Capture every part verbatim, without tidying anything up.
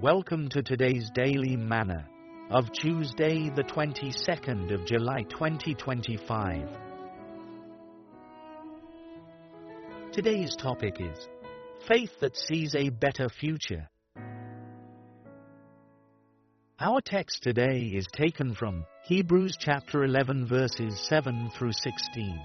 Welcome to today's Daily Manna of Tuesday, the twenty-second of July twenty twenty-five. Today's topic is Faith that Sees a Better Future. Our text today is taken from Hebrews chapter eleven verses seven through sixteen.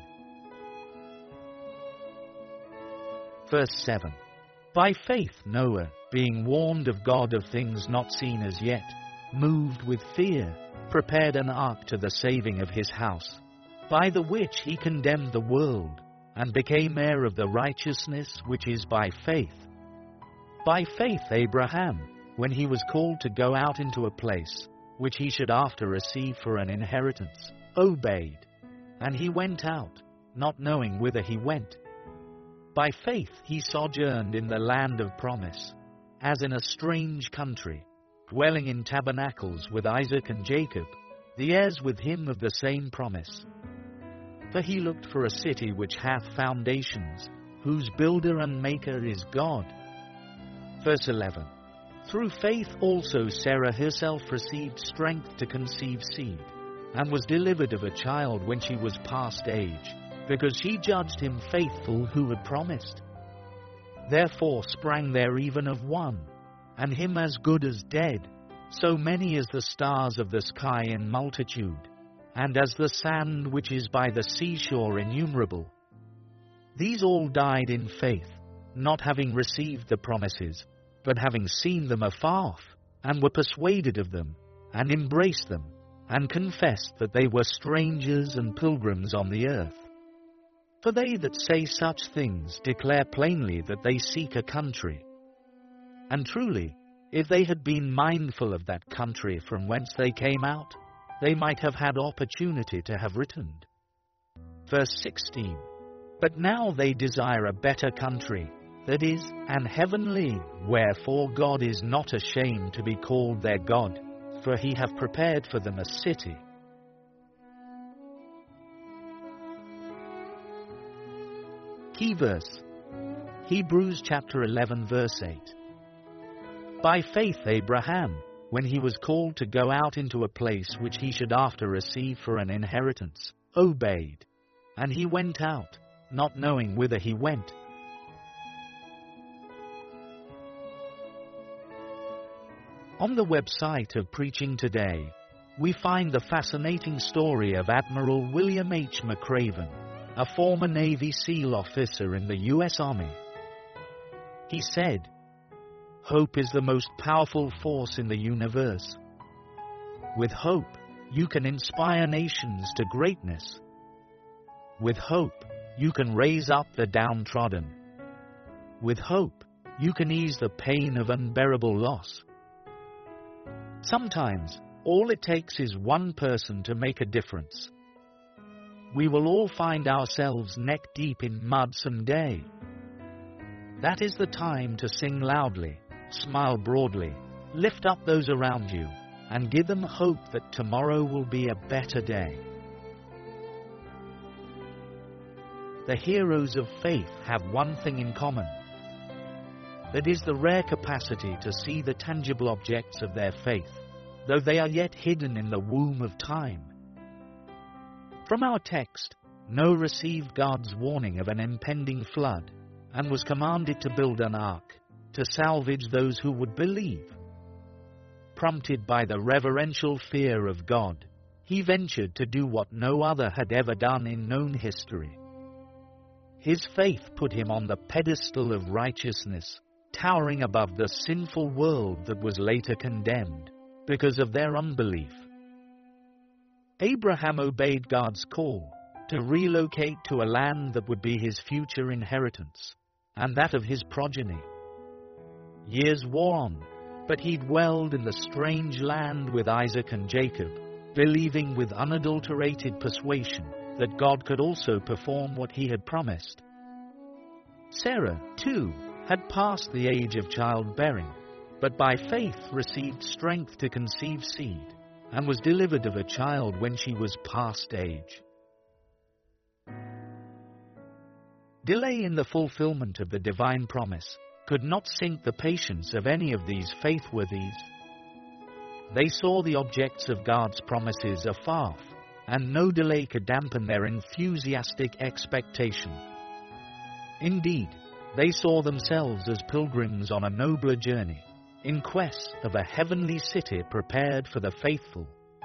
Verse seven. By faith Noah, being warned of God of things not seen as yet, moved with fear, prepared an ark to the saving of his house, by the which he condemned the world, and became heir of the righteousness which is by faith. By faith Abraham, when he was called to go out into a place, which he should after receive for an inheritance, obeyed, and he went out, not knowing whither he went. By faith he sojourned in the land of promise, as in a strange country, dwelling in tabernacles with Isaac and Jacob, the heirs with him of the same promise. For he looked for a city which hath foundations, whose builder and maker is God. Verse eleven. Through faith also Sarah herself received strength to conceive seed, and was delivered of a child when she was past age, because she judged him faithful who had promised. Therefore sprang there even of one, and him as good as dead, so many as the stars of the sky in multitude, and as the sand which is by the seashore innumerable. These all died in faith, not having received the promises, but having seen them afar off, and were persuaded of them, and embraced them, and confessed that they were strangers and pilgrims on the earth. For they that say such things declare plainly that they seek a country. And truly, if they had been mindful of that country from whence they came out, they might have had opportunity to have returned. Verse sixteen. But now they desire a better country, that is, an heavenly, wherefore God is not ashamed to be called their God, for he hath prepared for them a city. Key verse, Hebrews chapter eleven verse eight. By faith Abraham, when he was called to go out into a place which he should after receive for an inheritance, obeyed, and he went out, not knowing whither he went. On the website of Preaching Today, we find the fascinating story of Admiral William H. McRaven, a former Navy SEAL officer in the U S Army. He said, "Hope is the most powerful force in the universe. With hope, you can inspire nations to greatness. With hope, you can raise up the downtrodden. With hope, you can ease the pain of unbearable loss. Sometimes, all it takes is one person to make a difference. We will all find ourselves neck deep in mud someday. That is the time to sing loudly, smile broadly, lift up those around you, and give them hope that tomorrow will be a better day." The heroes of faith have one thing in common. That is the rare capacity to see the tangible objects of their faith, though they are yet hidden in the womb of time. From our text, Noah received God's warning of an impending flood and was commanded to build an ark to salvage those who would believe. Prompted by the reverential fear of God, he ventured to do what no other had ever done in known history. His faith put him on the pedestal of righteousness, towering above the sinful world that was later condemned because of their unbelief. Abraham obeyed God's call to relocate to a land that would be his future inheritance, and that of his progeny. Years wore on, but he dwelled in the strange land with Isaac and Jacob, believing with unadulterated persuasion that God could also perform what he had promised. Sarah, too, had passed the age of childbearing, but by faith received strength to conceive seed, and was delivered of a child when she was past age. Delay in the fulfillment of the divine promise could not sink the patience of any of these faithworthies. They saw the objects of God's promises afar, and no delay could dampen their enthusiastic expectation. Indeed, they saw themselves as pilgrims on a nobler journey, in quest of a heavenly city prepared for the faithful.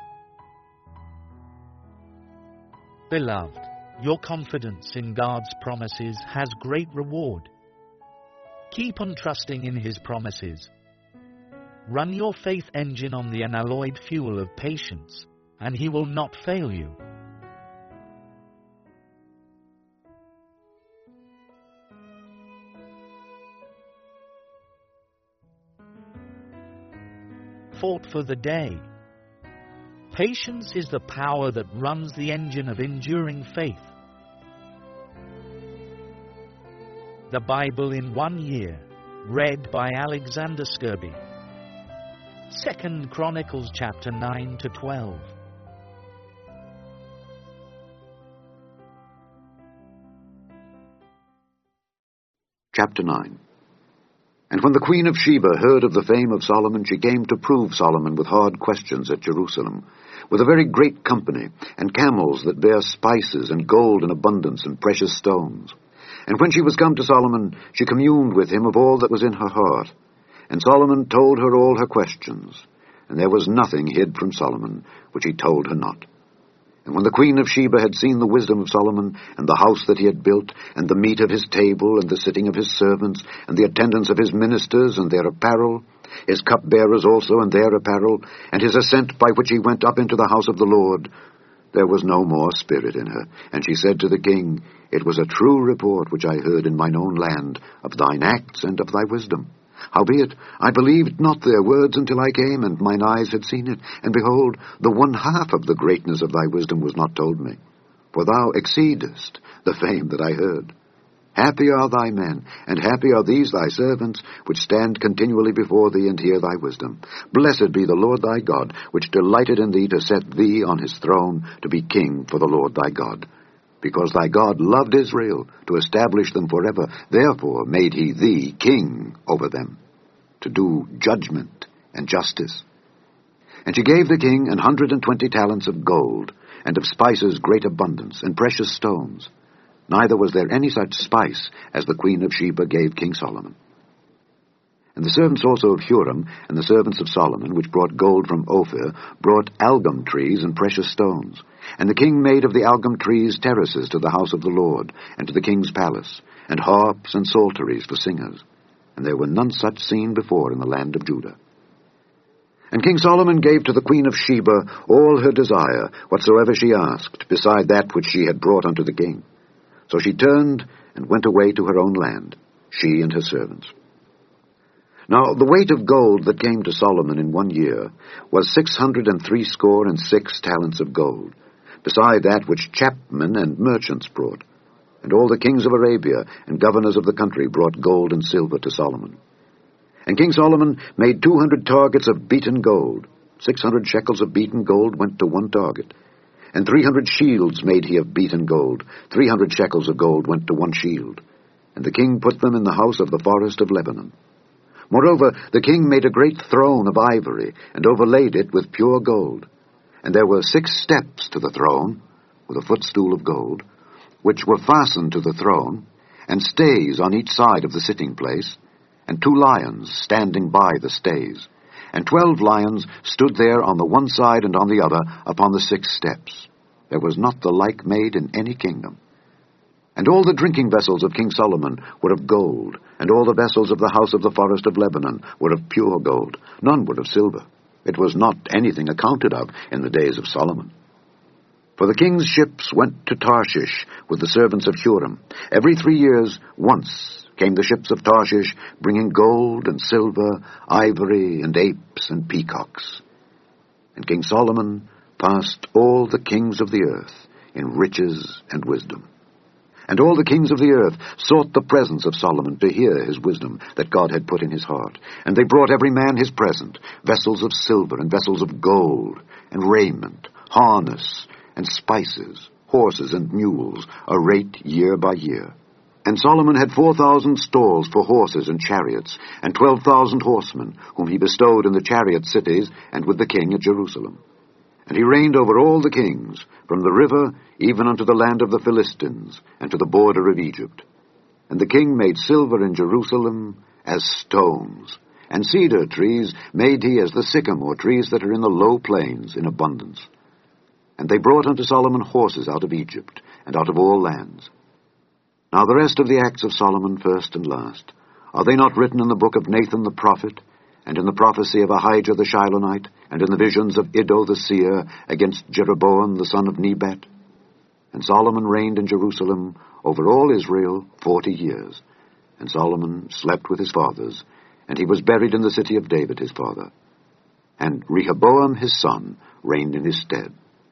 Beloved, your confidence in God's promises has great reward. Keep on trusting in His promises. Run your faith engine on the unalloyed fuel of patience, and He will not fail you. Fought for the day. Patience is the power that runs the engine of enduring faith. The Bible in one year, read by Alexander Scourby. Second Chronicles chapter nine to twelve. Chapter nine. And when the queen of Sheba heard of the fame of Solomon, she came to prove Solomon with hard questions at Jerusalem, with a very great company, and camels that bear spices, and gold in abundance, and precious stones. And when she was come to Solomon, she communed with him of all that was in her heart. And Solomon told her all her questions, and there was nothing hid from Solomon, which he told her not. And when the queen of Sheba had seen the wisdom of Solomon, and the house that he had built, and the meat of his table, and the sitting of his servants, and the attendance of his ministers, and their apparel, his cupbearers also, and their apparel, and his ascent by which he went up into the house of the Lord, there was no more spirit in her. And she said to the king, It was a true report which I heard in mine own land, of thine acts and of thy wisdom. Howbeit, I believed not their words until I came, and mine eyes had seen it. And behold, the one half of the greatness of thy wisdom was not told me. For thou exceedest the fame that I heard. Happy are thy men, and happy are these thy servants, which stand continually before thee, and hear thy wisdom. Blessed be the Lord thy God, which delighted in thee to set thee on his throne, to be king for the Lord thy God. Because thy God loved Israel, to establish them forever, therefore made he thee king over them, to do judgment and justice. And she gave the king an hundred and twenty talents of gold, and of spices great abundance, and precious stones. Neither was there any such spice as the queen of Sheba gave King Solomon. And the servants also of Huram, and the servants of Solomon, which brought gold from Ophir, brought algum trees and precious stones. And the king made of the algum trees terraces to the house of the Lord, and to the king's palace, and harps and psalteries for singers. And there were none such seen before in the land of Judah. And King Solomon gave to the queen of Sheba all her desire, whatsoever she asked, beside that which she had brought unto the king. So she turned and went away to her own land, she and her servants. Now the weight of gold that came to Solomon in one year was six hundred and threescore and six talents of gold, beside that which chapmen and merchants brought. And all the kings of Arabia and governors of the country brought gold and silver to Solomon. And King Solomon made two hundred targets of beaten gold. Six hundred shekels of beaten gold went to one target. And three hundred shields made he of beaten gold. Three hundred shekels of gold went to one shield. And the king put them in the house of the forest of Lebanon. Moreover, the king made a great throne of ivory, and overlaid it with pure gold. And there were six steps to the throne, with a footstool of gold, which were fastened to the throne, and stays on each side of the sitting place, and two lions standing by the stays. And twelve lions stood there on the one side and on the other upon the six steps. There was not the like made in any kingdom. And all the drinking vessels of King Solomon were of gold, and all the vessels of the house of the forest of Lebanon were of pure gold. None were of silver. It was not anything accounted of in the days of Solomon. For the king's ships went to Tarshish with the servants of Huram. Every three years once came the ships of Tarshish, bringing gold and silver, ivory and apes and peacocks. And King Solomon passed all the kings of the earth in riches and wisdom. And all the kings of the earth sought the presence of Solomon to hear his wisdom that God had put in his heart. And they brought every man his present, vessels of silver and vessels of gold, and raiment, harness, and spices, horses and mules, a rate year by year. And Solomon had four thousand stalls for horses and chariots, and twelve thousand horsemen, whom he bestowed in the chariot cities and with the king at Jerusalem. And he reigned over all the kings, from the river even unto the land of the Philistines, and to the border of Egypt. And the king made silver in Jerusalem as stones, and cedar trees made he as the sycamore trees that are in the low plains in abundance. And they brought unto Solomon horses out of Egypt, and out of all lands. Now the rest of the acts of Solomon, first and last, are they not written in the book of Nathan the prophet, and in the prophecy of Ahijah the Shilonite, and in the visions of Iddo the seer against Jeroboam the son of Nebat? And Solomon reigned in Jerusalem over all Israel forty years. And Solomon slept with his fathers, and he was buried in the city of David his father. And Rehoboam his son reigned in his stead.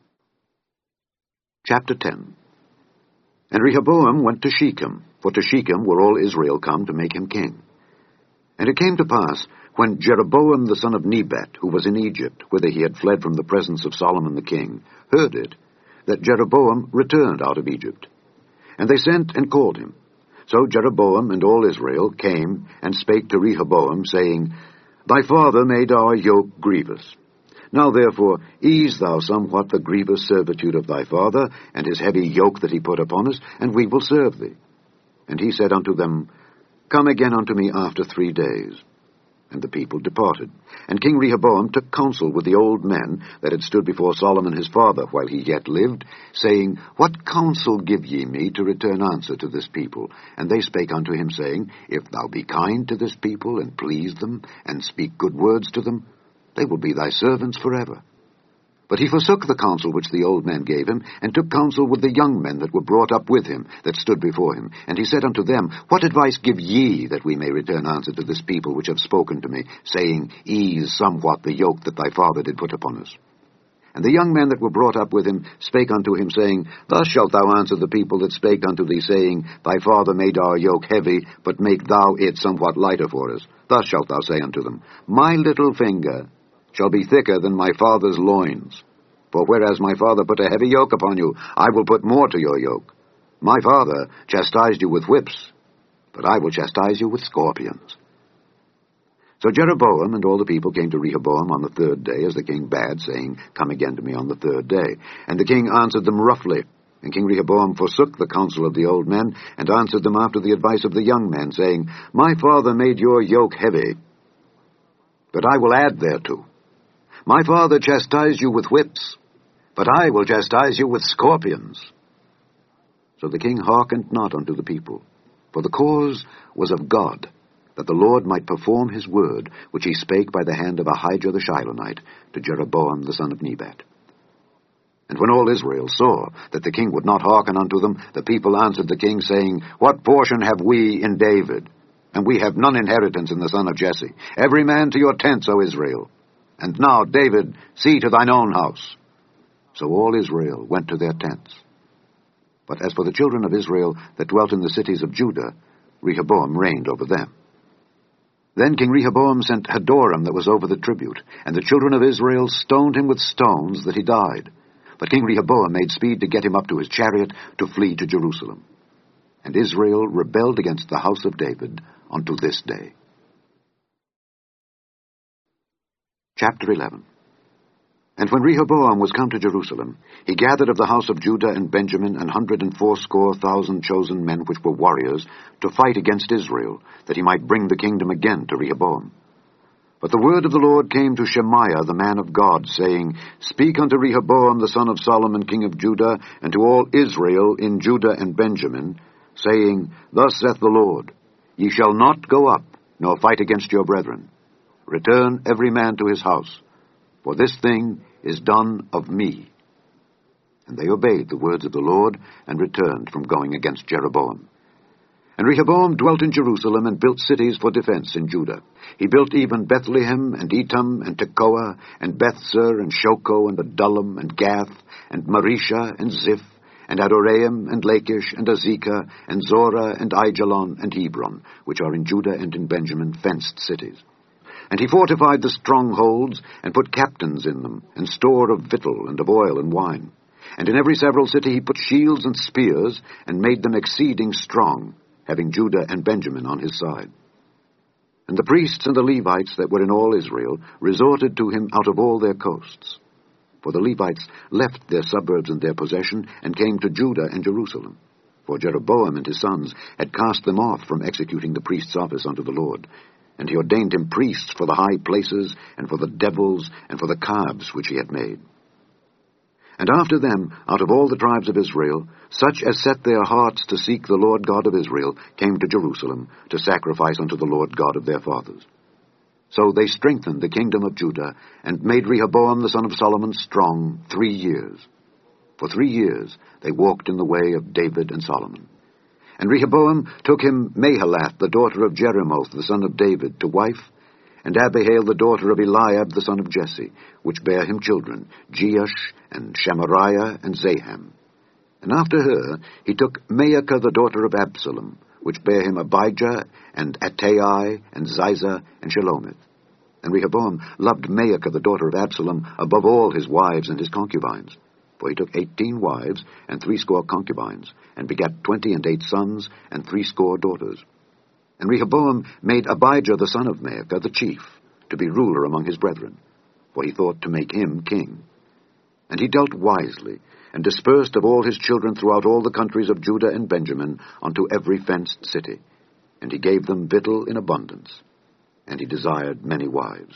Chapter ten. And Rehoboam went to Shechem, for to Shechem were all Israel come to make him king. And it came to pass, when Jeroboam the son of Nebat, who was in Egypt, whither he had fled from the presence of Solomon the king, heard it, that Jeroboam returned out of Egypt. And they sent and called him. So Jeroboam and all Israel came and spake to Rehoboam, saying, Thy father made our yoke grievous. Now therefore ease thou somewhat the grievous servitude of thy father, and his heavy yoke that he put upon us, and we will serve thee. And he said unto them, Come again unto me after three days. And the people departed. And King Rehoboam took counsel with the old men that had stood before Solomon his father while he yet lived, saying, What counsel give ye me to return answer to this people? And they spake unto him, saying, If thou be kind to this people, and please them, and speak good words to them, they will be thy servants forever. But he forsook the counsel which the old men gave him, and took counsel with the young men that were brought up with him, that stood before him. And he said unto them, What advice give ye, that we may return answer to this people which have spoken to me, saying, Ease somewhat the yoke that thy father did put upon us? And the young men that were brought up with him spake unto him, saying, Thus shalt thou answer the people that spake unto thee, saying, Thy father made our yoke heavy, but make thou it somewhat lighter for us. Thus shalt thou say unto them, My little finger shall be thicker than my father's loins. For whereas my father put a heavy yoke upon you, I will put more to your yoke. My father chastised you with whips, but I will chastise you with scorpions. So Jeroboam and all the people came to Rehoboam on the third day, as the king bade, saying, Come again to me on the third day. And the king answered them roughly. And King Rehoboam forsook the counsel of the old men, and answered them after the advice of the young men, saying, My father made your yoke heavy, but I will add thereto. My father chastised you with whips, but I will chastise you with scorpions. So the king hearkened not unto the people, for the cause was of God, that the Lord might perform his word, which he spake by the hand of Ahijah the Shilonite to Jeroboam the son of Nebat. And when all Israel saw that the king would not hearken unto them, the people answered the king, saying, What portion have we in David? And we have none inheritance in the son of Jesse. Every man to your tents, O Israel. And now, David, see to thine own house. So all Israel went to their tents. But as for the children of Israel that dwelt in the cities of Judah, Rehoboam reigned over them. Then King Rehoboam sent Hadoram that was over the tribute, and the children of Israel stoned him with stones that he died. But King Rehoboam made speed to get him up to his chariot to flee to Jerusalem. And Israel rebelled against the house of David unto this day. Chapter eleven. And when Rehoboam was come to Jerusalem, he gathered of the house of Judah and Benjamin an hundred and fourscore thousand chosen men which were warriors, to fight against Israel, that he might bring the kingdom again to Rehoboam. But the word of the Lord came to Shemaiah the man of God, saying, Speak unto Rehoboam the son of Solomon king of Judah, and to all Israel in Judah and Benjamin, saying, Thus saith the Lord, Ye shall not go up, nor fight against your brethren. Return every man to his house, for this thing is done of me. And they obeyed the words of the Lord, and returned from going against Jeroboam. And Rehoboam dwelt in Jerusalem, and built cities for defense in Judah. He built even Bethlehem, and Etam, and Tekoa, and Bethzur, and Shoko, and Adullam, and Gath, and Marisha, and Ziph, and Adoraim, and Lachish, and Azekah, and Zorah, and Aijalon, and Hebron, which are in Judah and in Benjamin, fenced cities. And he fortified the strongholds, and put captains in them, and store of victual, and of oil, and wine. And in every several city he put shields and spears, and made them exceeding strong. having Judah and Benjamin on his side. And the priests and the Levites that were in all Israel resorted to him out of all their coasts. For the Levites left their suburbs and their possession, and came to Judah and Jerusalem. For Jeroboam and his sons had cast them off from executing the priest's office unto the Lord. And he ordained him priests for the high places, and for the devils, and for the calves which he had made. And after them, out of all the tribes of Israel, such as set their hearts to seek the Lord God of Israel, came to Jerusalem, to sacrifice unto the Lord God of their fathers. So they strengthened the kingdom of Judah, and made Rehoboam the son of Solomon strong three years. For three years they walked in the way of David and Solomon. And Rehoboam took him Mahalath, the daughter of Jeremoth, the son of David, to wife, and Abihail, the daughter of Eliab, the son of Jesse, which bare him children, Jeush, and Shamariah, and Zaham. And after her he took Maacah, the daughter of Absalom, which bare him Abijah, and Attai, and Ziza, and Shelomith. And Rehoboam loved Maacah, the daughter of Absalom, above all his wives and his concubines. For he took eighteen wives, and threescore concubines, and begat twenty and eight sons, and threescore daughters. And Rehoboam made Abijah the son of Maacah the chief, to be ruler among his brethren, for he thought to make him king. And he dealt wisely, and dispersed of all his children throughout all the countries of Judah and Benjamin unto every fenced city. And he gave them victual in abundance, and he desired many wives.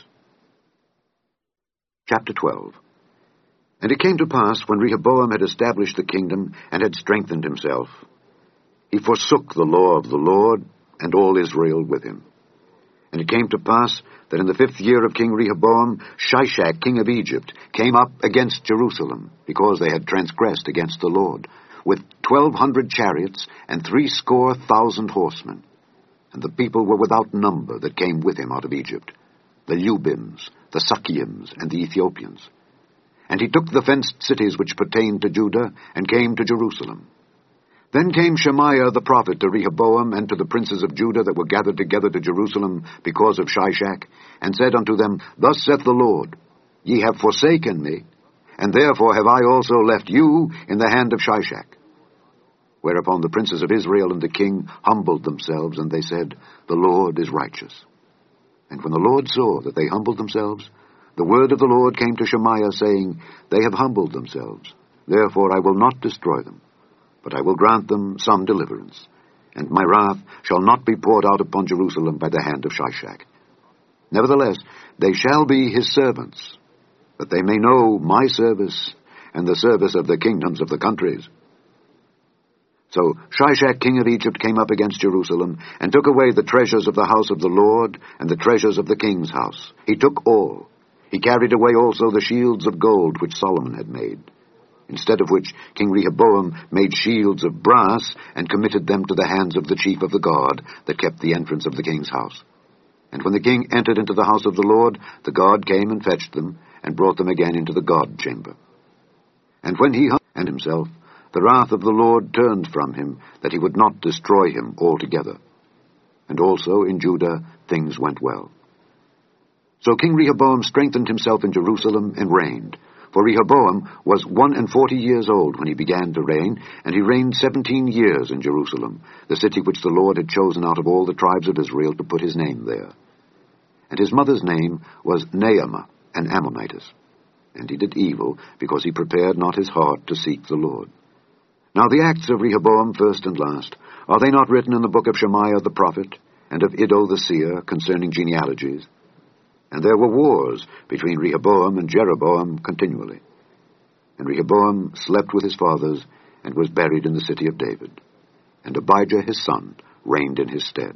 Chapter twelve. And it came to pass, when Rehoboam had established the kingdom, and had strengthened himself, he forsook the law of the Lord, and all Israel with him. And it came to pass that in the fifth year of King Rehoboam, Shishak king of Egypt came up against Jerusalem, because they had transgressed against the Lord, with twelve hundred chariots and threescore thousand horsemen. And the people were without number that came with him out of Egypt, the Lubims, the Sukkiims, and the Ethiopians. And he took the fenced cities which pertained to Judah, and came to Jerusalem. Then came Shemaiah the prophet to Rehoboam and to the princes of Judah that were gathered together to Jerusalem because of Shishak, and said unto them, Thus saith the Lord, Ye have forsaken me, and therefore have I also left you in the hand of Shishak. Whereupon the princes of Israel and the king humbled themselves, and they said, The Lord is righteous. And when the Lord saw that they humbled themselves, the word of the Lord came to Shemaiah, saying, They have humbled themselves, therefore I will not destroy them, but I will grant them some deliverance, and my wrath shall not be poured out upon Jerusalem by the hand of Shishak. Nevertheless, they shall be his servants, that they may know my service and the service of the kingdoms of the countries. So Shishak king of Egypt came up against Jerusalem, and took away the treasures of the house of the Lord, and the treasures of the king's house. He took all. He carried away also the shields of gold which Solomon had made. Instead of which King Rehoboam made shields of brass, and committed them to the hands of the chief of the guard that kept the entrance of the king's house. And when the king entered into the house of the Lord, the guard came and fetched them, and brought them again into the guard chamber. And when he humbled himself, the wrath of the Lord turned from him, that he would not destroy him altogether. And also in Judah things went well. So King Rehoboam strengthened himself in Jerusalem, and reigned. For Rehoboam was one and forty years old when he began to reign, and he reigned seventeen years in Jerusalem, the city which the Lord had chosen out of all the tribes of Israel to put his name there. And his mother's name was Naamah, an Ammonitess. And he did evil, because he prepared not his heart to seek the Lord. Now the acts of Rehoboam, first and last, are they not written in the book of Shemaiah the prophet, and of Iddo the seer, concerning genealogies? And there were wars between Rehoboam and Jeroboam continually. And Rehoboam slept with his fathers, and was buried in the city of David. And Abijah his son reigned in his stead.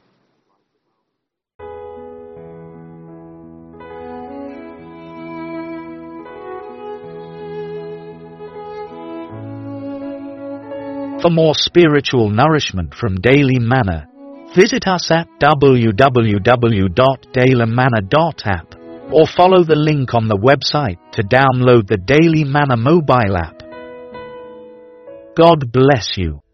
For more spiritual nourishment from Daily Manna, visit us at w w w dot daily manna dot app or follow the link on the website to download the Daily Manna mobile app. God bless you.